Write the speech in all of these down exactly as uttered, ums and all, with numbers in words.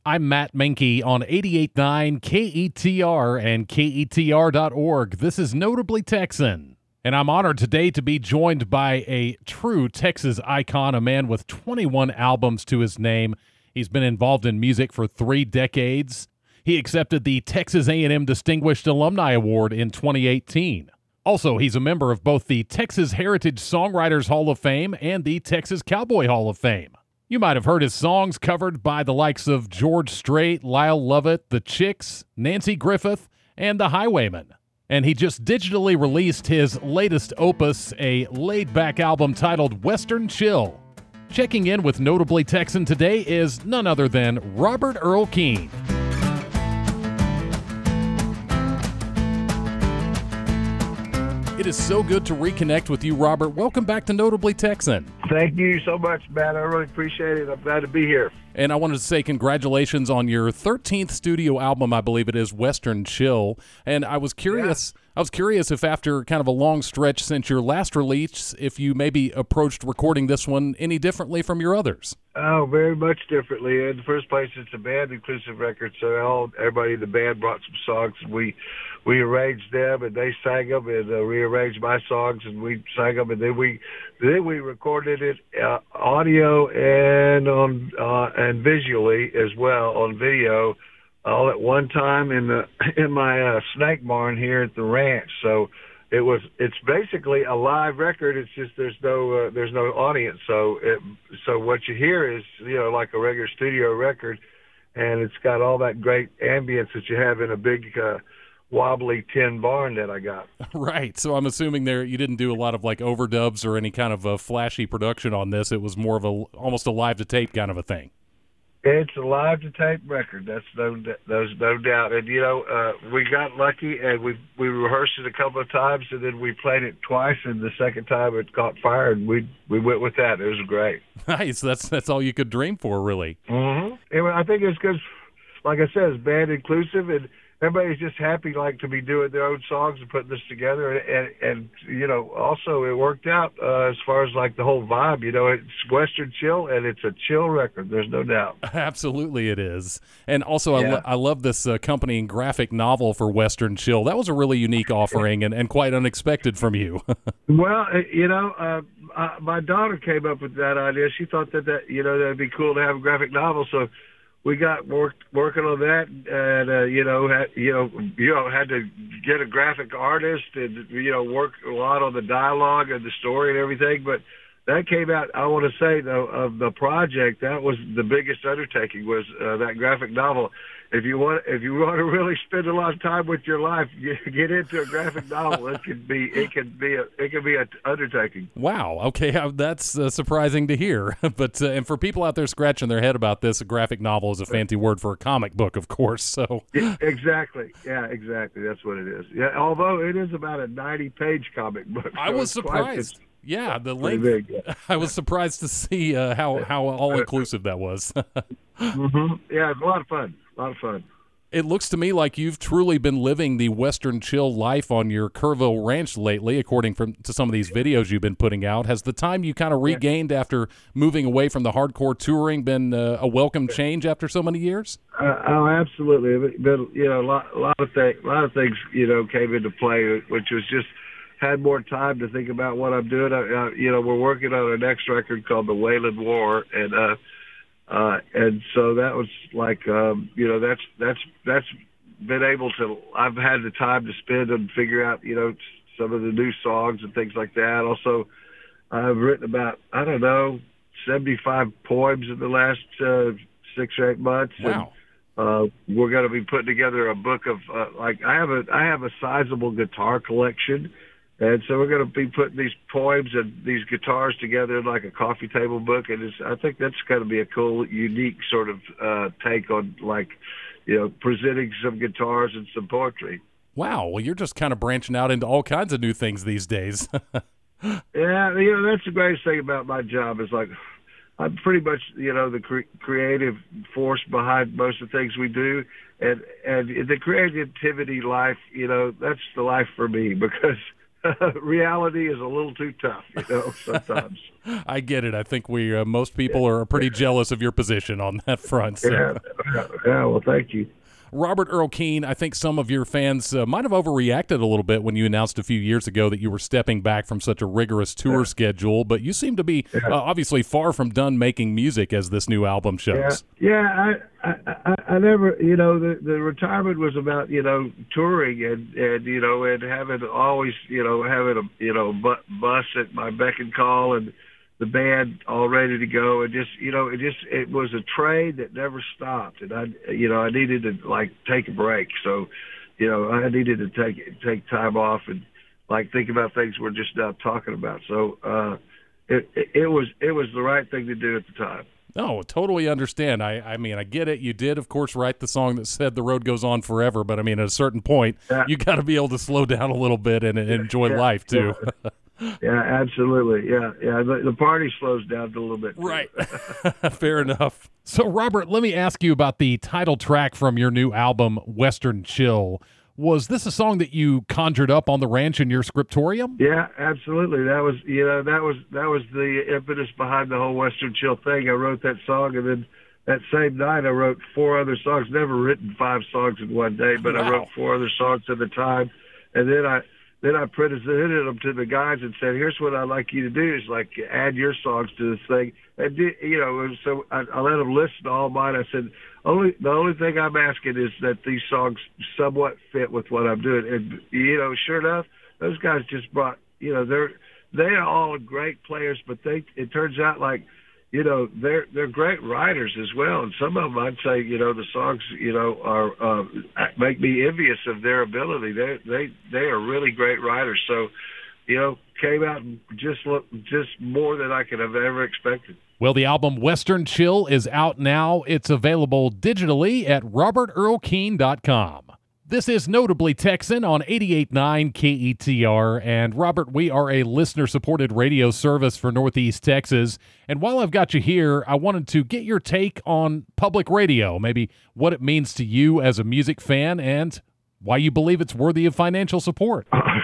I'm Matt Menke on eighty-eight point nine K E T R and K E T R dot org. This is Notably Texan, and I'm honored today to be joined by a true Texas icon, a man with twenty-one albums to his name. He's been involved in music for three decades. He accepted the Texas A and M Distinguished Alumni Award in twenty eighteen. Also, he's a member of both the Texas Heritage Songwriters Hall of Fame and the Texas Cowboy Hall of Fame. You might have heard his songs covered by the likes of George Strait, Lyle Lovett, The Chicks, Nancy Griffith, and The Highwaymen. And he just digitally released his latest opus, a laid-back album titled Western Chill. Checking in with Notably Texan today is none other than Robert Earl Keen. It is so good to reconnect with you, Robert. Welcome back to Notably Texan. Thank you so much, Matt. I really appreciate it. I'm glad to be here. And I wanted to say congratulations on your thirteenth studio album, I believe it is, Western Chill. And I was curious, yeah. I was curious if after kind of a long stretch since your last release, if you maybe approached recording this one any differently from your others. Oh, very much differently. In the first place, it's a band-inclusive record, so all everybody in the band brought some songs, and we we arranged them, and they sang them, and uh, rearranged my songs, and we sang them, and then we then we recorded it uh, audio and on uh, and visually as well on video, all at one time in the in my uh, snake barn here at the ranch. So it was it's basically a live record. It's just there's no uh, there's no audience. So it, so what you hear is, you know, like a regular studio record, and it's got all that great ambience that you have in a big uh, wobbly tin barn that I got. Right. So I'm assuming there you didn't do a lot of like overdubs or any kind of a flashy production on this. It was more of a almost a live to tape kind of a thing. It's a live to tape record. That's no, there's no doubt. And you know, uh, we got lucky, and we we rehearsed it a couple of times, and then we played it twice. And the second time it caught fire, and we we went with that. It was great. Nice. That's that's all you could dream for, really. Mm-hmm. And I think it's because, like I said, it's band inclusive, and everybody's just happy, like, to be doing their own songs and putting this together. And, and, and you know, also it worked out uh, as far as, like, the whole vibe. You know, it's Western Chill, and it's a chill record. There's no doubt. Absolutely it is. And also, yeah. I, lo- I love this accompanying graphic novel for Western Chill. That was a really unique offering and, and quite unexpected from you. Well, you know, uh, uh, my daughter came up with that idea. She thought that, that you know, that would be cool to have a graphic novel, so we got worked working on that, and uh, you know, had, you know, you know, had to get a graphic artist and you know work a lot on the dialogue and the story and everything. But that came out. I want to say though, of the project, that was the biggest undertaking was uh, that graphic novel. If you want, if you want to really spend a lot of time with your life, you get into a graphic novel. It can be, it can be, a, it can be an undertaking. Wow. Okay, that's uh, surprising to hear. But uh, and for people out there scratching their head about this, a graphic novel is a fancy word for a comic book, of course. So yeah, exactly, yeah, exactly. That's what it is. Yeah, although it is about a ninety-page comic book. So I was surprised. Quite, yeah, the length. Big, yeah. I was surprised to see uh, how how all inclusive that was. mm-hmm. Yeah, it's a lot of fun. A lot of fun. It looks to me like you've truly been living the Western Chill life on your Kerrville Ranch lately, according from, to some of these videos you've been putting out. Has the time you kind of regained yeah. after moving away from the hardcore touring been uh, a welcome change after so many years? Uh, oh, absolutely. But, you know, a lot, a lot of things, a lot of things, you know, came into play, which was just had more time to think about what I'm doing. Uh, you know, we're working on our next record called The Wayland War, and uh, Uh, and so that was like, um, you know, that's, that's, that's been able to, I've had the time to spend and figure out, you know, some of the new songs and things like that. Also, I've written about, I don't know, seventy-five poems in the last uh, six or eight months. Wow. And, uh, we're going to be putting together a book of, uh, like, I have a, I have a sizable guitar collection. And so we're going to be putting these poems and these guitars together in like a coffee table book. And it's, I think that's going to be a cool, unique sort of uh, take on like, you know, presenting some guitars and some poetry. Wow. Well, you're just kind of branching out into all kinds of new things these days. Yeah, you know, that's the greatest thing about my job is like I'm pretty much, you know, the cre- creative force behind most of the things we do. And, and the creativity life, you know, that's the life for me because reality is a little too tough, you know, sometimes. I get it. I think we uh, most people are pretty jealous of your position on that front. So. Yeah, yeah, well, thank you. Robert Earl Keen, I think some of your fans uh, might have overreacted a little bit when you announced a few years ago that you were stepping back from such a rigorous tour yeah. schedule, but you seem to be yeah. uh, obviously far from done making music as this new album shows. Yeah, yeah I, I, I, I never, you know, the, the retirement was about, you know, touring and, and, you know, and having always, you know, having a, you know, bu- bus at my beck and call and the band all ready to go, and just, you know, it just, it was a train that never stopped, and I, you know, I needed to like take a break, so, you know, I needed to take take time off and like think about things we're just now talking about. So, uh, it, it it was it was the right thing to do at the time. No, totally understand. I, I mean, I get it. You did, of course, write the song that said the road goes on forever, but I mean, at a certain point, yeah. you got to be able to slow down a little bit and, and enjoy yeah, life too. Yeah. Yeah, absolutely. Yeah, yeah. The, the party slows down a little bit too. Right. Fair enough. So, Robert, let me ask you about the title track from your new album, Western Chill. Was this a song that you conjured up on the ranch in your scriptorium? Yeah, absolutely. That was, you know, that was that was the impetus behind the whole Western Chill thing. I wrote that song, and then that same night I wrote four other songs. Never written five songs in one day, but wow. I wrote four other songs at the time, and then I. Then I presented them to the guys and said, "Here's what I'd like you to do: is like add your songs to this thing." And you know, so I, I let them listen to all mine. I said, "Only the only thing I'm asking is that these songs somewhat fit with what I'm doing." And you know, sure enough, those guys just brought. You know, they're they are all great players, but they it turns out like. You know, they're they're great writers as well, and some of them I'd say, you know, the songs, you know, are uh, make me envious of their ability. They they they are really great writers. So, you know, came out and just look just more than I could have ever expected. Well, the album Western Chill is out now. It's available digitally at robert earl keen dot com. This is Notably Texan on eighty-eight point nine K E T R. And Robert, we are a listener-supported radio service for Northeast Texas. And while I've got you here, I wanted to get your take on public radio, maybe what it means to you as a music fan and why you believe it's worthy of financial support.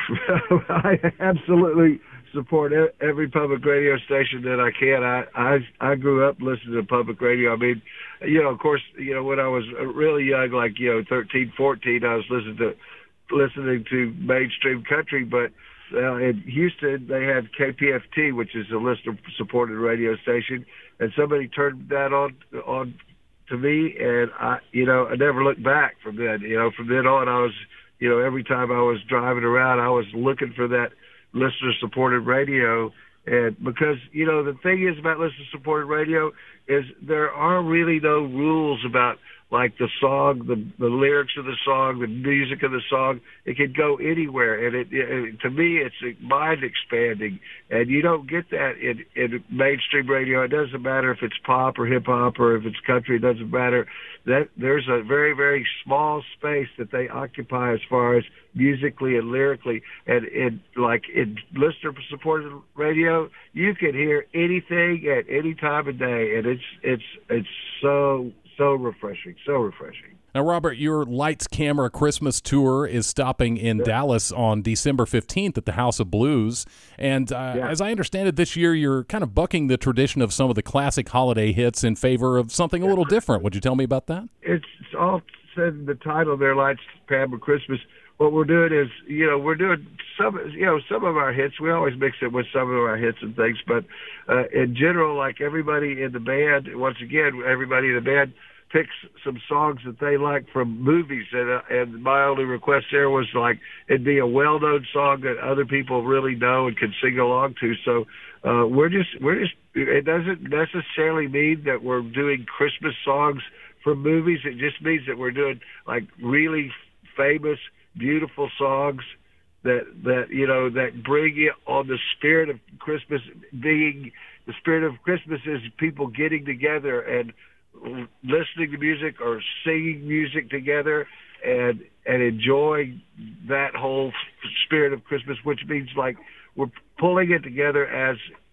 I absolutely support every public radio station that I can. I, I I grew up listening to public radio. I mean, you know, of course, you know, when I was really young, like, you know, thirteen, fourteen, I was listening to listening to mainstream country. But uh, in Houston, they had K P F T, which is a listener-supported radio station, and somebody turned that on on to me, and I, you know, I never looked back from then. You know, from then on, I was, you know, every time I was driving around, I was looking for that listener-supported radio. And because, you know, the thing is about listener-supported radio is there are really no rules about, like, the song, the, the lyrics of the song, the music of the song. It can go anywhere. And it, it to me, it's mind-expanding. And you don't get that in, in mainstream radio. It doesn't matter if it's pop or hip-hop or if it's country. It doesn't matter. That there's a very, very small space that they occupy as far as musically and lyrically. And in, like, in listener-supported radio, you can hear anything at any time of day. And it's it's it's so... So refreshing, so refreshing. Now, Robert, your Lights Camera Christmas tour is stopping in yeah. Dallas on December fifteenth at the House of Blues. And uh, yeah. as I understand it, this year you're kind of bucking the tradition of some of the classic holiday hits in favor of something a little different. Would you tell me about that? It's all said in the title there, Lights Camera Christmas. What we're doing is, you know, we're doing some, you know, some of our hits. We always mix it with some of our hits and things. But uh, in general, like everybody in the band, once again, everybody in the band picks some songs that they like from movies. And, uh, and my only request there was, like, it'd be a well-known song that other people really know and can sing along to. So uh, we're just, we're just, it doesn't necessarily mean that we're doing Christmas songs from movies. It just means that we're doing, like, really famous, beautiful songs that that you know that bring it on the spirit of Christmas. Being the spirit of Christmas is people getting together and listening to music or singing music together and and enjoying that whole spirit of Christmas, which means, like, we're pulling it together as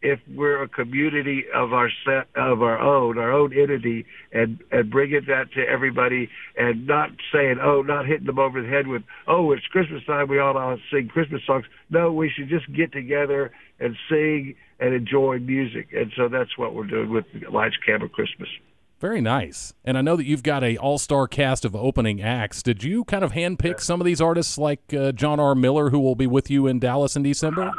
if we're a community of our set, of our own, our own entity, and and bringing that to everybody, and not saying, oh, not hitting them over the head with, oh, it's Christmas time, we all ought to sing Christmas songs. No, we should just get together and sing and enjoy music, and so that's what we're doing with Lights Camera Christmas. Very nice. And I know that you've got a all-star cast of opening acts. Did you kind of handpick some of these artists like uh, John R. Miller, who will be with you in Dallas in December?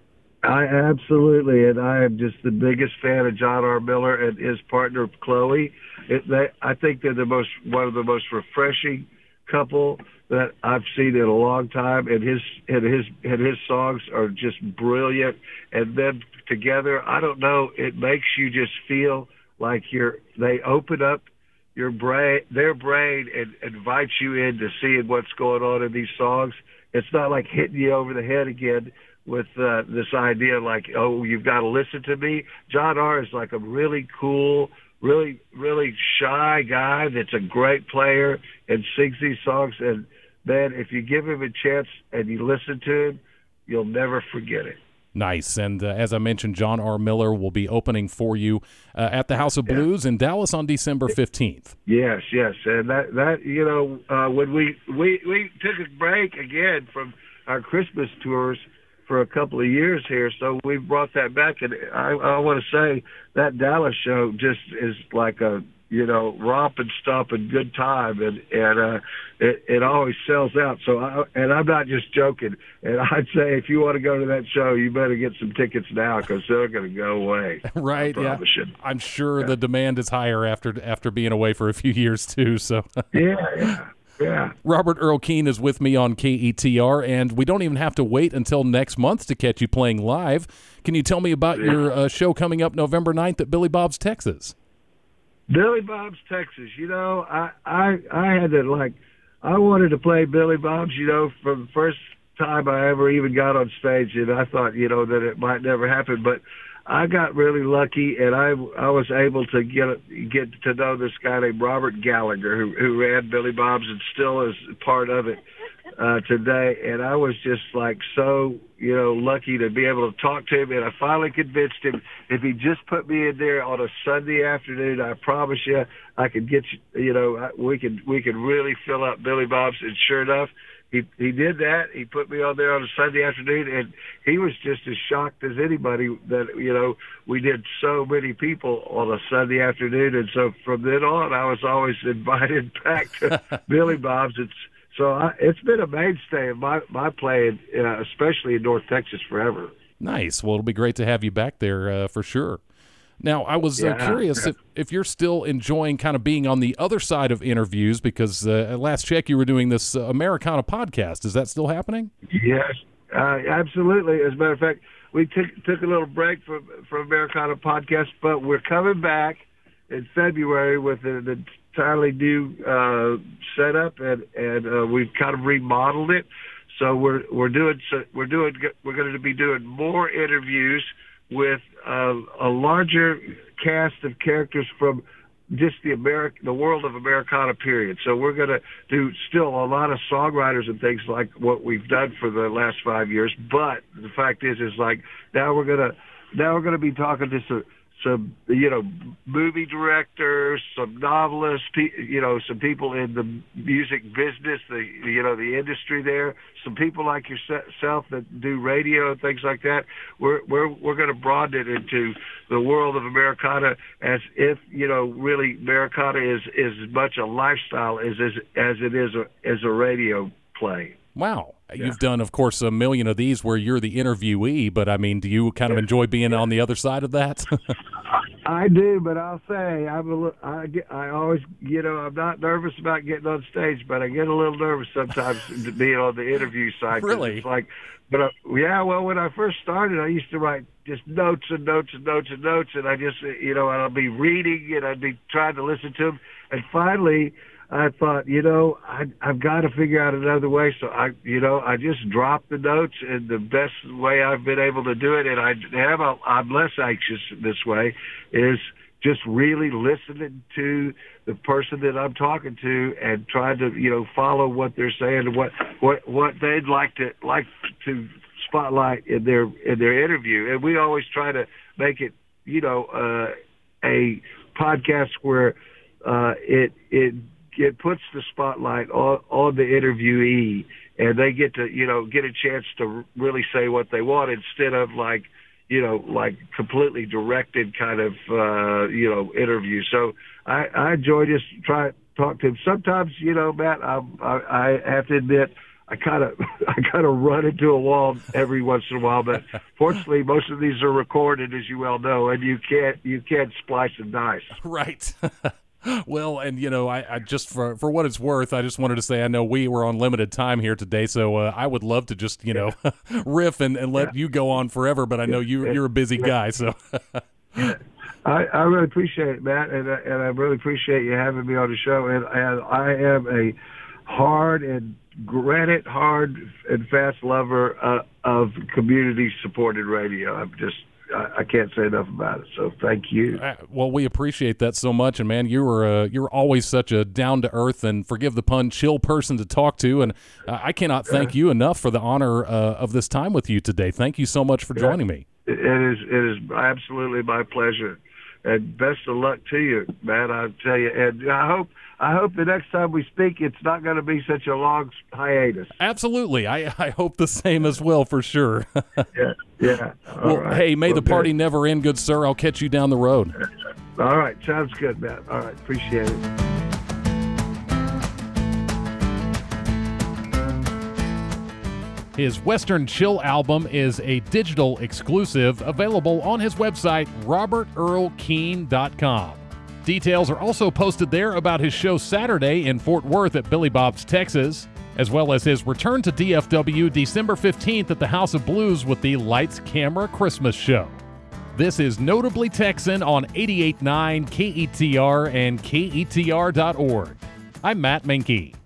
I absolutely, and I am just the biggest fan of John R. Miller and his partner Chloe. It, they, I think they're the most one of the most refreshing couple that I've seen in a long time, and his and his and his songs are just brilliant. And them together, I don't know, it makes you just feel like you're. They open up your brain, their brain, and invite you into seeing what's going on in these songs. It's not like hitting you over the head again with uh, this idea like, oh, you've got to listen to me. John R. is like a really cool, really, really shy guy that's a great player and sings these songs. And, man, if you give him a chance and you listen to him, you'll never forget it. Nice. And uh, as I mentioned, John R. Miller will be opening for you uh, at the House of Yeah. Blues in Dallas on December fifteenth. Yes, yes. And that, that you know, uh, when we, we, we took a break again from our Christmas tours for a couple of years here, so we brought that back. And I, I want to say that Dallas show just is like a, you know, romp and stomp and good time, and and uh, it it always sells out. So, I, and I'm not just joking. And I'd say if you want to go to that show, you better get some tickets now because they're going to go away. Right? I Yeah. promise you. I'm sure Yeah. the demand is higher after after being away for a few years too. So. Yeah, yeah, yeah. Robert Earl Keen is with me on K E T R, and we don't even have to wait until next month to catch you playing live. Can you tell me about Yeah. your uh, show coming up November ninth at Billy Bob's, Texas? Billy Bob's, Texas. You know, I, I I had to like, I wanted to play Billy Bob's, you know, from the first time I ever even got on stage, and I thought, you know, that it might never happen, but I got really lucky, and I I was able to get get to know this guy named Robert Gallagher, who who ran Billy Bob's and still is part of it uh, today. And I was just like so, you know, lucky to be able to talk to him. And I finally convinced him if he just put me in there on a Sunday afternoon, I promise you, I could get you, you know, I- we could we could really fill up Billy Bob's. And sure enough, He he did that. He put me on there on a Sunday afternoon, and he was just as shocked as anybody that, you know, we did so many people on a Sunday afternoon. And so from then on, I was always invited back to Billy Bob's. It's so I, it's been a mainstay of my my playing, uh, especially in North Texas, forever. Nice. Well, it'll be great to have you back there uh, for sure. Now, I was uh, Yeah. curious if, if you're still enjoying kind of being on the other side of interviews, because uh, at last check you were doing this uh, Americana podcast. Is that still happening? Yes, uh, absolutely. As a matter of fact, we took took a little break from from Americana podcast, but we're coming back in February with an entirely new uh, setup, and and uh, we've kind of remodeled it. So we're we're doing so we're doing we're going to be doing more interviews with uh, a larger cast of characters from just the America, the world of Americana period. So we're going to do still a lot of songwriters and things like what we've done for the last five years. But the fact is, is like now we're going to now we're going to be talking to some some you know movie directors, some novelists, pe- you know some people in the music business, the you know the industry there, some people like yourself that do radio and things like that. We're we're we're going to broaden it into the world of Americana, as if you know really Americana is is as much a lifestyle as as, as it is a, as a radio play. Wow. Yeah. You've done, of course, a million of these where you're the interviewee, but I mean, do you kind of enjoy being on the other side of that? I do, but I'll say I'm a little, I get, I always, you know, I'm not nervous about getting on stage, but I get a little nervous sometimes to being on the interview side. 'Cause Really? It's like, but uh, yeah, well, when I first started, I used to write just notes and notes and notes and notes, and I just, you know, and I'd be reading and I'd be trying to listen to them, and finally, I thought, you know, I, I've got to figure out another way. So I, you know, I just dropped the notes, and the best way I've been able to do it, and I have, a, I'm less anxious this way, is just really listening to the person that I'm talking to and trying to, you know, follow what they're saying and what what what they'd like to like to spotlight in their in their interview. And we always try to make it, you know, uh, a podcast where uh, it it it puts the spotlight on, on the interviewee, and they get to, you know, get a chance to really say what they want instead of like, you know, like completely directed kind of, uh, you know, interview. So I, I enjoy just trying to talk to him. Sometimes, you know, Matt, I, I, I have to admit, I kind of, I kind of run into a wall every once in a while. But fortunately, most of these are recorded, as you well know, and you can't, you can't splice and dice. Right. Well, and, you know, I, I just for for what it's worth, I just wanted to say I know we were on limited time here today, so uh, I would love to just, you know, riff and, and let yeah. you go on forever, but I know you, you're a busy guy, so. I, I really appreciate it, Matt, and, and I really appreciate you having me on the show, and, and I am a hard and granite, hard and fast lover uh, of community-supported radio. I'm just I can't say enough about it, so thank you. Uh, well, we appreciate that so much, and man, you were uh, you're always such a down to earth and, forgive the pun, chill person to talk to, and uh, I cannot thank you enough for the honor uh, of this time with you today. Thank you so much for joining me. It is it is absolutely my pleasure, and best of luck to you, man. I tell you, and I hope I hope the next time we speak, it's not going to be such a long hiatus. Absolutely, I I hope the same as well, for sure. yeah. Yeah. All well, right. hey, may well, the party good. never end, good sir. I'll catch you down the road. All right. Sounds good, man. All right. Appreciate it. His Western Chill album is a digital exclusive available on his website, robert earl keen dot com. Details are also posted there about his show Saturday in Fort Worth at Billy Bob's Texas, as well as his return to D F W December fifteenth at the House of Blues with the Lights Camera Christmas Show. This is Notably Texan on eighty-eight point nine K E T R and K E T R dot org. I'm Matt Menke.